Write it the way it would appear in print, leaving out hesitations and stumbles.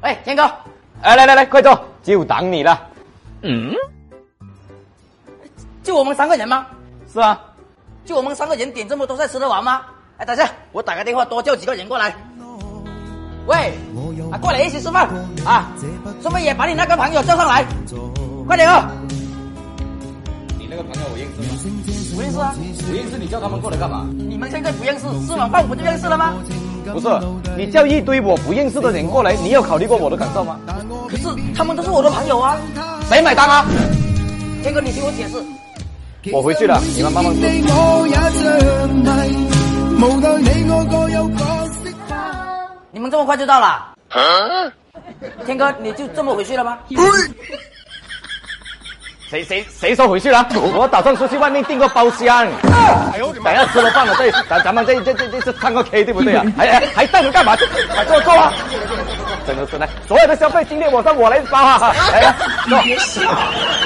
哎，天哥， 来，快坐，就等你了。 就我们3个人吗？ 是啊， 就我们3个人点这么多菜吃得完吗？哎，等下，我打个电话多叫几个人过来。喂，过来一起吃饭啊！顺便也把你那个朋友叫上来，快点啊！ 你那个朋友我认识吗？ 不认识啊？ 不认识，你叫他们过来干嘛？ 你们现在不认识，吃完饭不就认识了吗？ 不是，你叫一堆我不认识的人过来，你有考虑过我的感受吗？ 可是他们都是我的朋友啊！ 谁买单啊？ 天哥，你听我解释。 我回去了，你们慢慢吃。 你们这么快就到了？天哥，你就这么回去了吗？ 谁说回去了？我打算出去外面订个包厢。等下吃了饭了，咱们这唱个 K 对不对啊？还等着干嘛？快坐啊！真的是的，所有的消费今天晚上我来包啊！来，坐。